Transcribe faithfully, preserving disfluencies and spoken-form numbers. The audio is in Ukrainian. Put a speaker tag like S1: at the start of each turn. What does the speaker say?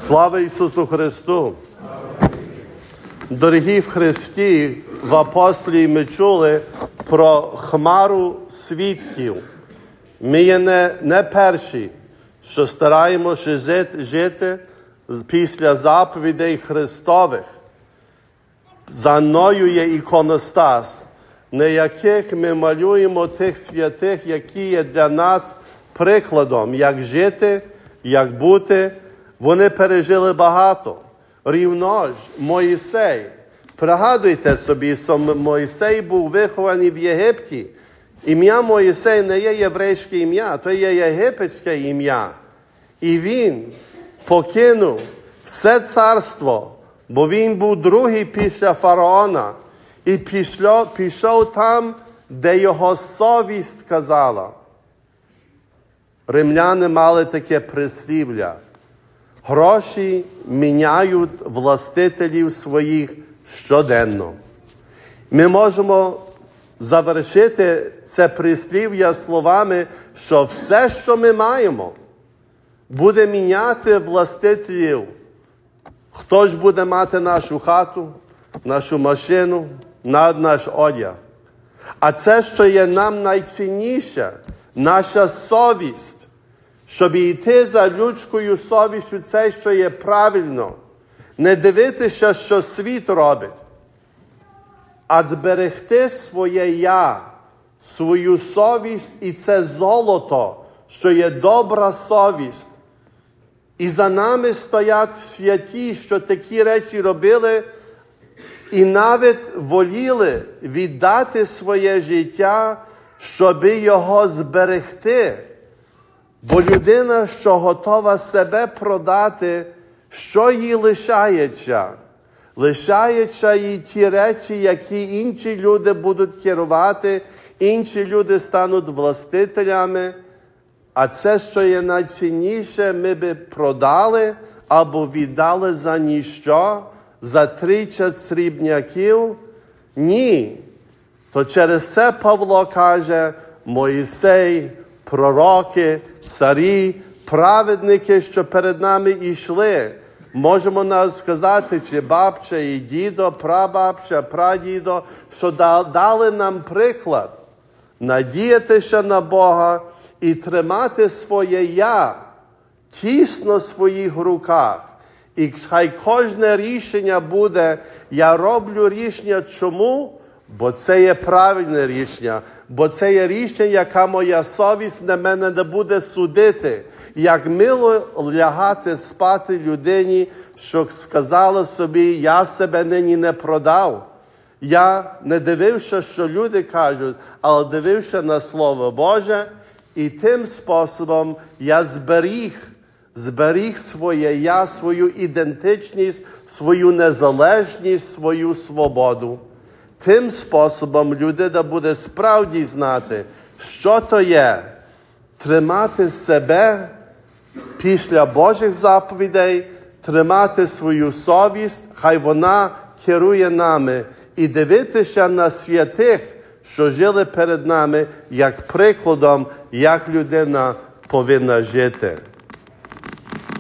S1: Слава Ісусу Христу! Дорогі в Христі, в апостолі ми чули про хмару свідків. Ми є не, не перші, що стараємося жити, жити після заповідей Христових. За мною є іконостас, на яких ми малюємо тих святих, які є для нас прикладом, як жити, як бути. Вони пережили багато. Рівно ж Моїсей. Пригадуйте собі, що Моїсей був вихований в Єгипті. Ім'я Моїсей не є єврейське ім'я, то є єгипетське ім'я. І він покинув все царство, бо він був другий після фараона. І пішов, пішов там, де його совість казала. Римляни мали таке прислів'я. Гроші міняють властителів своїх щоденно. Ми можемо завершити це прислів'я словами, що все, що ми маємо, буде міняти властителів. Хто ж буде мати нашу хату, нашу машину, наш одяг? А це, що є нам найцінніше, наша совість. Щоб йти за людською совістю, це, що є правильно. Не дивитися, що світ робить, а зберегти своє «я», свою совість, і це золото, що є добра совість. І за нами стоять святі, що такі речі робили, і навіть воліли віддати своє життя, щоби його зберегти. Бо людина, що готова себе продати, що їй лишається? Лишається їй ті речі, які інші люди будуть керувати, інші люди стануть властителями, а це, що є найцінніше, ми би продали або віддали за ніщо, за тридцять срібняків? Ні. То через це Павло каже, Моїсей, пророки, царі, праведники, що перед нами йшли. Можемо нас сказати, чи бабча і дідо, прабабча, прадідо, що дали нам приклад. Надіятися на Бога і тримати своє «я» тісно в своїх руках. І хай кожне рішення буде, я роблю рішення чому? Бо це є правильне рішення. Бо це є рішення, яка моя совість на мене не буде судити. Як мило лягати спати людині, що сказала собі, я себе нині не продав. Я не дивився, що люди кажуть, але дивився на Слово Боже, і тим способом я зберіг, зберіг своє я, свою ідентичність, свою незалежність, свою свободу. Тим способом людина буде справді знати, що то є тримати себе після Божих заповідей, тримати свою совість, хай вона керує нами, і дивитися на святих, що жили перед нами, як прикладом, як людина повинна жити.